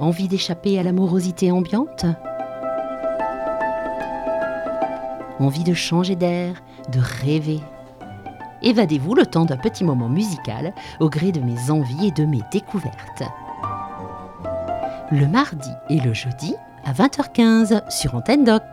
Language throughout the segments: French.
Envie d'échapper à l'amorosité ambiante ? Envie de changer d'air, de rêver ? Évadez-vous le temps d'un petit moment musical au gré de mes envies et de mes découvertes. Le mardi et le jeudi à 20h15 sur Antenne Doc.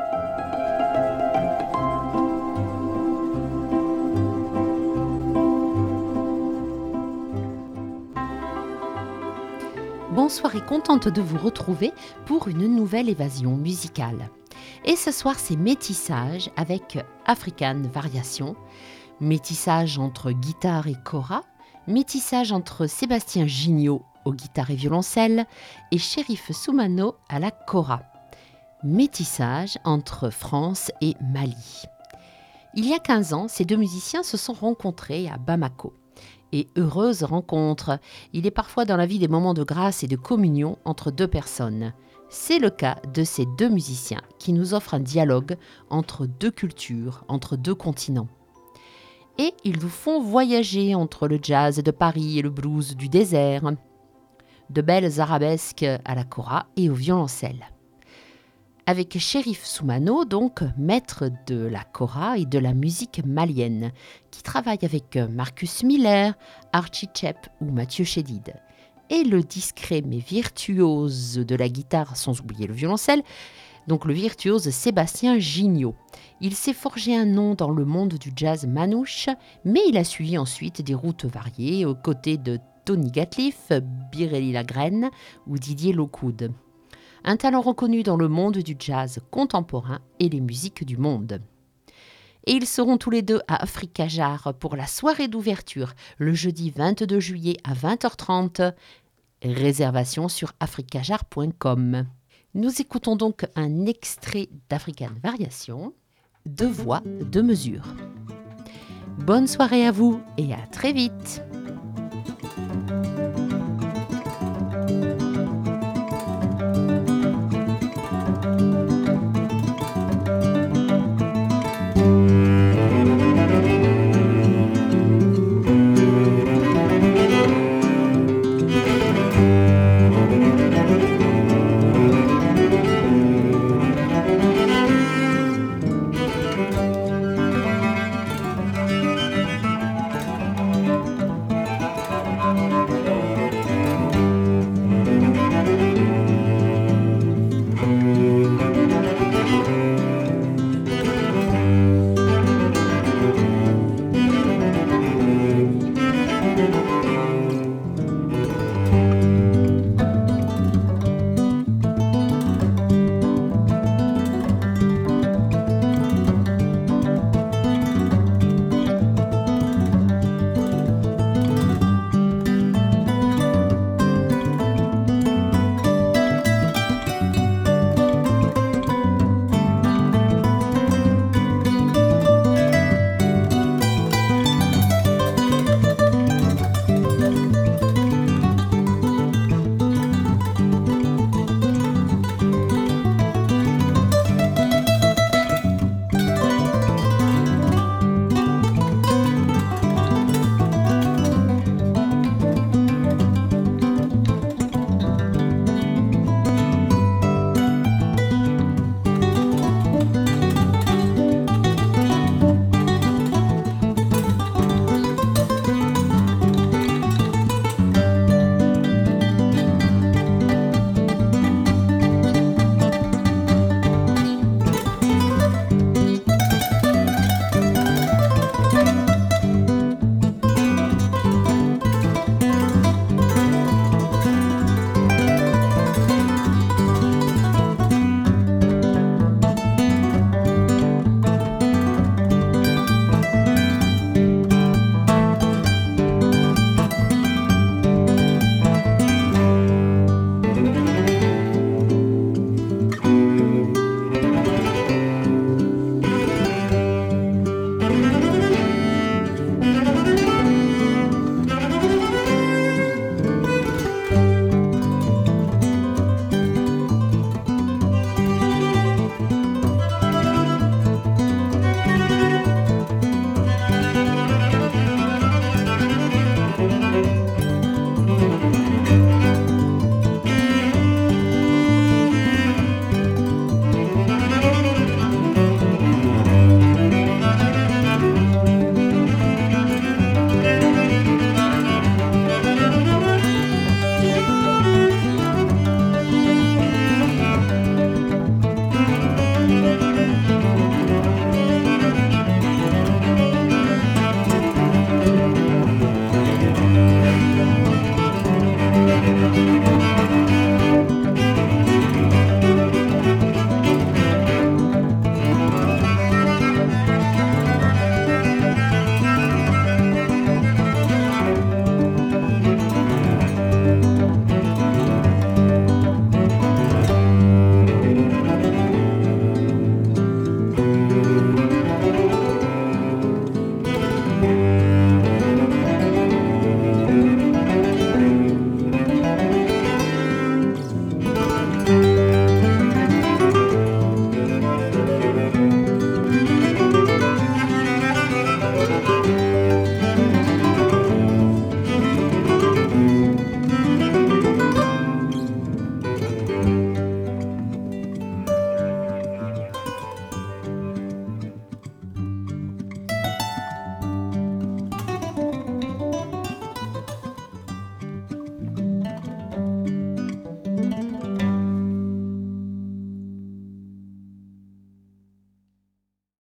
Bonsoir et contente de vous retrouver pour une nouvelle évasion musicale. Et ce soir, c'est métissage avec African Variation, métissage entre guitare et kora, métissage entre Sébastien Gignot aux guitares et violoncelle et Cherif Soumano à la kora, métissage entre France et Mali. Il y a 15 ans, ces deux musiciens se sont rencontrés à Bamako. Et heureuse rencontre, il est parfois dans la vie des moments de grâce et de communion entre deux personnes. C'est le cas de ces deux musiciens qui nous offrent un dialogue entre deux cultures, entre deux continents. Et ils nous font voyager entre le jazz de Paris et le blues du désert, de belles arabesques à la kora et au violoncelle. Avec Cherif Soumano, donc maître de la kora et de la musique malienne, qui travaille avec Marcus Miller, Archie Chep ou Mathieu Chédid. Et le discret mais virtuose de la guitare, sans oublier le violoncelle, donc le virtuose Sébastien Gignot. Il s'est forgé un nom dans le monde du jazz manouche, mais il a suivi ensuite des routes variées aux côtés de Tony Gatliff, Biréli Lagrène ou Didier Lockwood. Un talent reconnu dans le monde du jazz contemporain et les musiques du monde. Et ils seront tous les deux à Africa Jar pour la soirée d'ouverture, le jeudi 22 juillet à 20h30. Réservation sur africajar.com. Nous écoutons donc un extrait d'African Variation, deux voix, deux mesures. Bonne soirée à vous et à très vite.